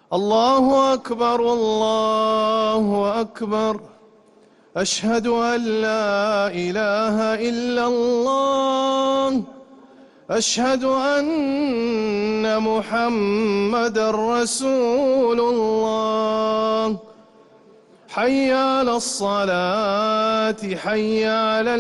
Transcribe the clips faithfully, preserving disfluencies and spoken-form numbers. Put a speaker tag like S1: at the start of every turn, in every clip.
S1: الله أكبر الله أكبر. أشهد أن لا إله إلا الله. أشهد أن محمدًا رسول الله. حي على الصلاة حي على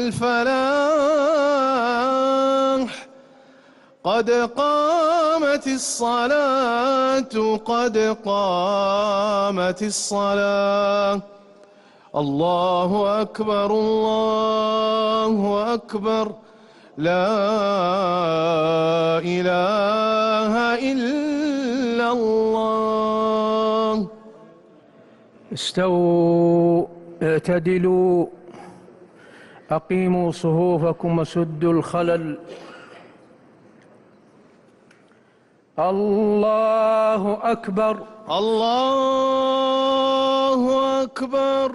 S1: الفلاح. قد قامت الصلاة قد قامت الصلاة. الله أكبر الله أكبر. لا إله إلا الله.
S2: استووا اعتدلوا أقيموا صفوفكم وسدوا الخلل. الله أكبر
S1: الله أكبر.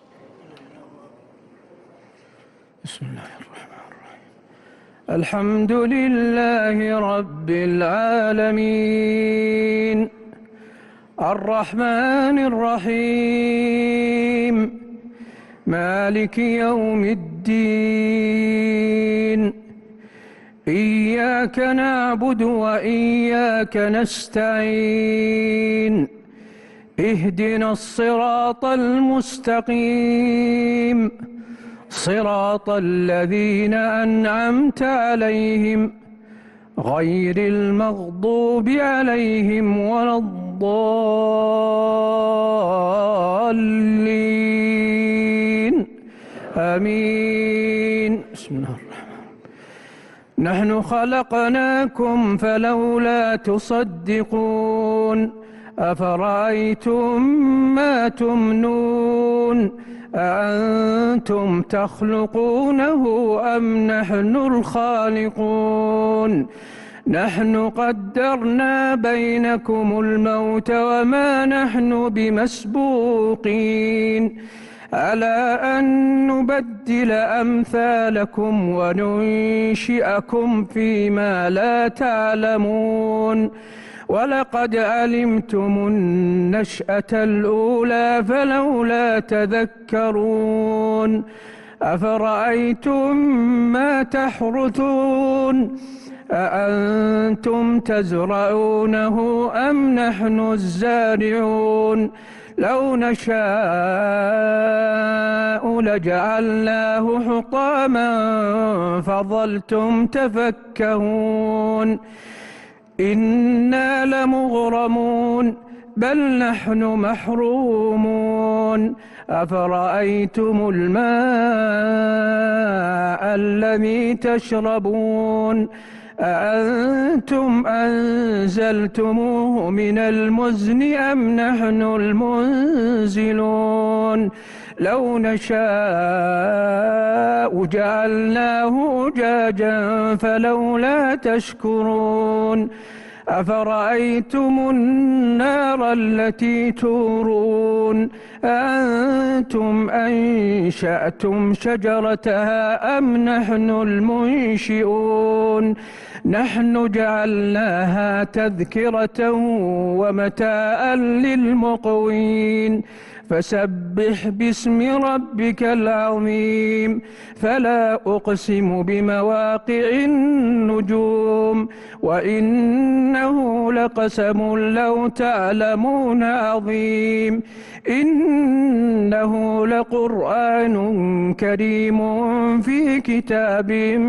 S2: بسم الله الرحمن الرحيم. الحمد لله رب العالمين الرحمن الرحيم مالك يوم الدين. إياك نعبد وإياك نستعين. اهدنا الصراط المستقيم صراط الذين أنعمت عليهم غير المغضوب عليهم ولا الضالين آمين. بسم الله الرحمن. نحن خلقناكم فلولا تصدقون. أفرأيتم ما تمنون أأنتم تخلقونه أم نحن الخالقون؟ نحن قدرنا بينكم الموت وما نحن بمسبوقين على أن نبدل أمثالكم وننشئكم فيما لا تعلمون. ولقد علمتم النشأة الأولى فلولا تذكرون. أفرأيتم ما تحرثون أأنتم تزرعونه أم نحن الزارعون؟ لو نشاء لجعلناه حطاما فظلتم تفكهون. إنا لمغرمون بل نحن محرومون. أفرأيتم الماء الذي تشربون أأنتم أنزلتموه من المزن أم نحن المنزلون؟ لو نشاء جعلناه أجاجا فلولا تشكرون. أفرأيتم النار التي تورون أأنتم أنشأتم شجرتها أم نحن المنشئون؟ نحن جعلناها تذكرة ومتاعا للمقوين. فسبح باسم ربك العظيم. فلا أقسم بمواقع النجوم وإنه لقسم لو تعلمون عظيم. إنه لقرآن كريم في كتاب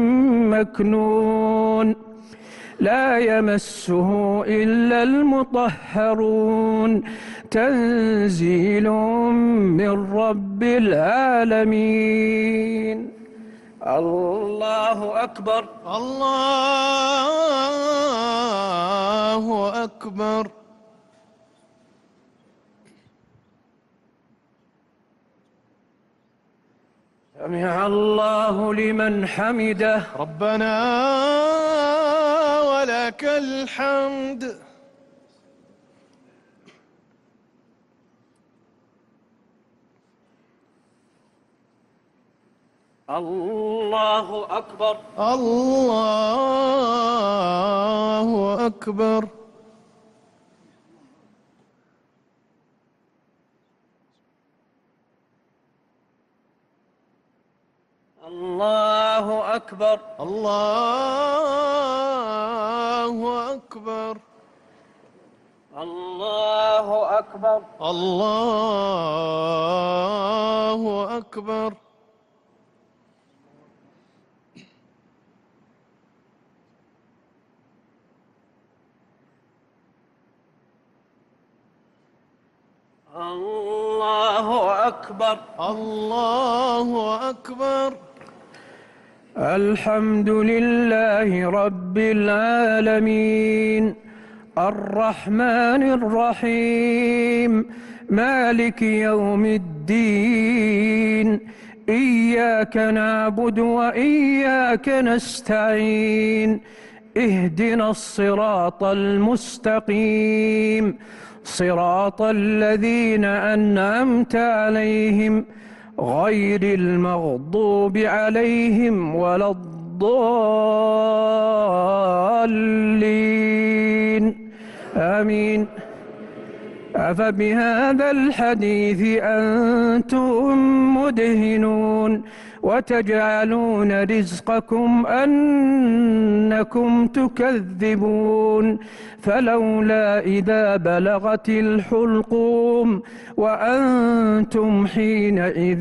S2: مكنون لا يمسه إلا المطهرون. تنزيل من رب العالمين. الله أكبر
S1: الله أكبر.
S2: سمع الله لمن حمده.
S1: ربنا ولك الحمد.
S2: الله أكبر
S1: الله أكبر.
S2: الله أكبر.
S1: الله أكبر.
S2: الله أكبر.
S1: الله أكبر.
S2: الله أكبر.
S1: الله أكبر.
S2: الحمد لله رب العالمين الرحمن الرحيم مالك يوم الدين إياك نعبد وإياك نستعين اهدنا الصراط المستقيم صراط الذين أنعمت عليهم غير المغضوب عليهم ولا الضالين آمين. أفبهذا الحديث أنتم مدهنون وتجعلون رزقكم أنكم تكذبون فلولا إذا بلغت الحلقوم وأنتم حينئذ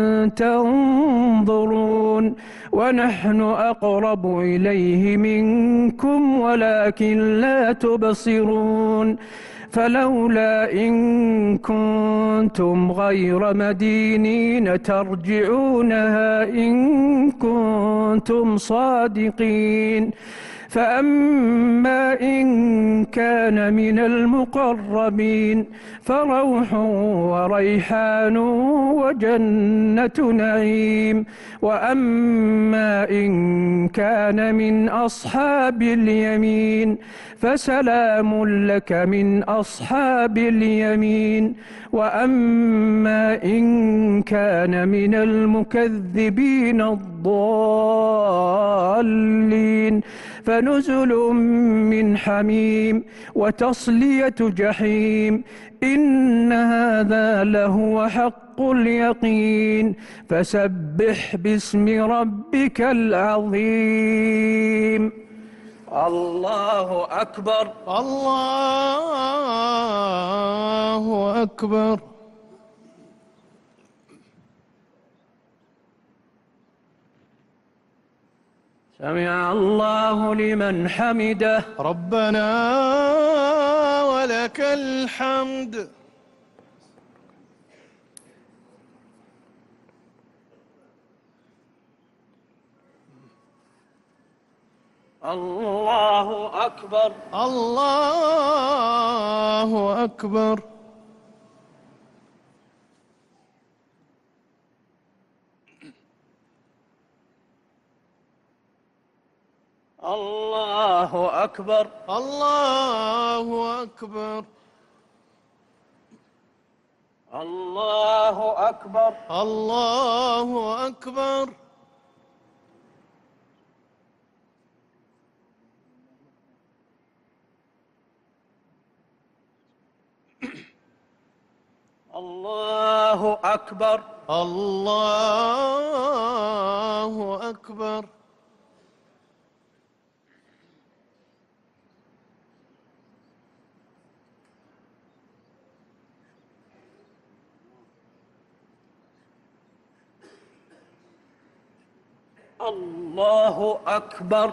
S2: تنظرون ونحن أقرب إليه منكم ولكن لا تبصرون فلولا إن كنتم غير مدينين ترجعونها إن كنتم صادقين فأما إن كان من المقربين فروح وريحان وجنة نعيم وأما إن كان من أصحاب اليمين فسلام لك من أصحاب اليمين وأما إن كان من المكذبين الضالين فنزل من حميم وتصلية جحيم إن هذا لهو حق اليقين فسبح باسم ربك العظيم. الله أكبر.
S1: الله أكبر.
S2: سمع الله لمن حمده.
S1: ربنا ولك الحمد.
S2: الله أكبر.
S1: الله أكبر.
S2: الله أكبر.
S1: الله أكبر.
S2: الله أكبر.
S1: الله أكبر.
S2: الله أكبر.
S1: الله أكبر.
S2: الله أكبر.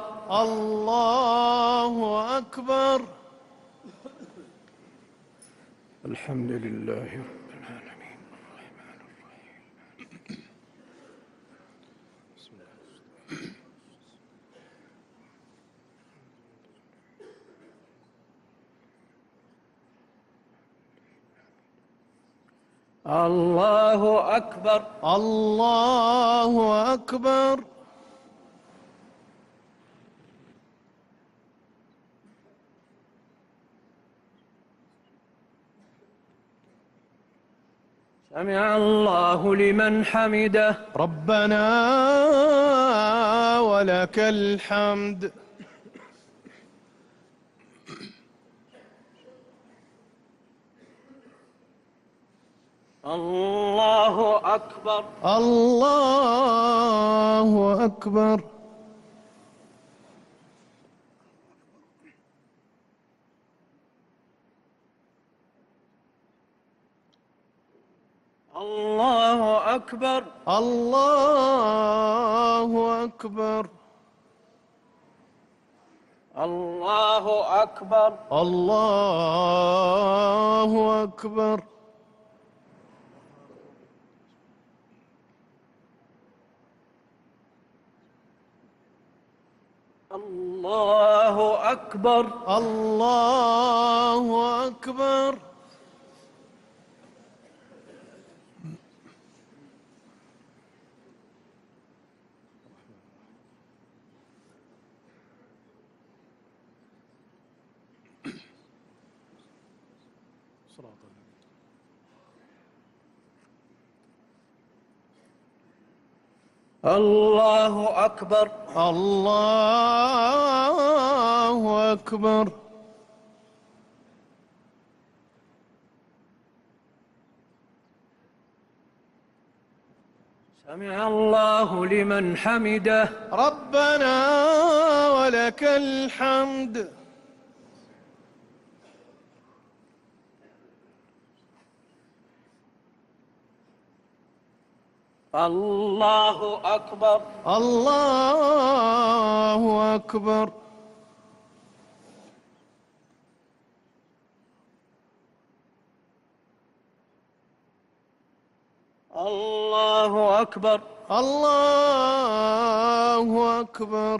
S1: الله أكبر.
S2: الحمد لله رب العالمين الرحمن الرحيم. بسم الله. الله أكبر.
S1: الله أكبر.
S2: سمع الله لمن حمده.
S1: ربنا ولك الحمد.
S2: الله أكبر.
S1: الله أكبر.
S2: الله أكبر.
S1: الله أكبر.
S2: الله أكبر.
S1: الله أكبر.
S2: الله أكبر.
S1: الله أكبر.
S2: الله أكبر.
S1: الله أكبر.
S2: سمع الله لمن حمده.
S1: ربنا ولك الحمد.
S2: الله أكبر.
S1: الله أكبر.
S2: الله أكبر.
S1: الله أكبر.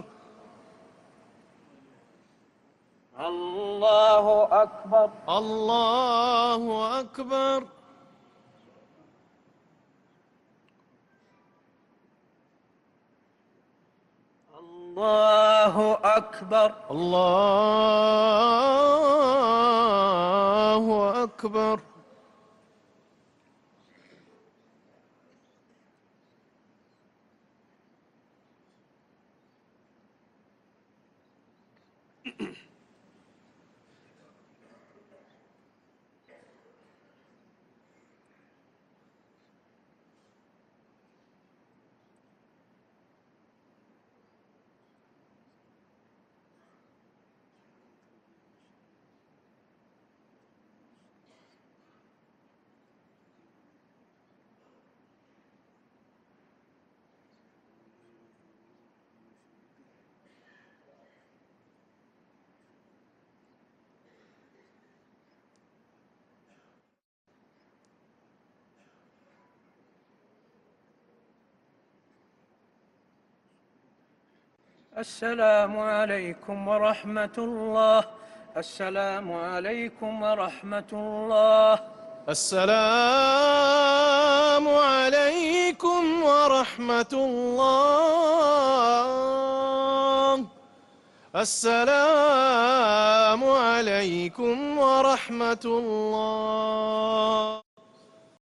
S2: الله أكبر.
S1: الله أكبر.
S2: الله أكبر.
S1: الله أكبر.
S2: السلام عليكم ورحمة الله. السلام عليكم ورحمة الله.
S1: السلام عليكم ورحمة الله. السلام عليكم ورحمة الله.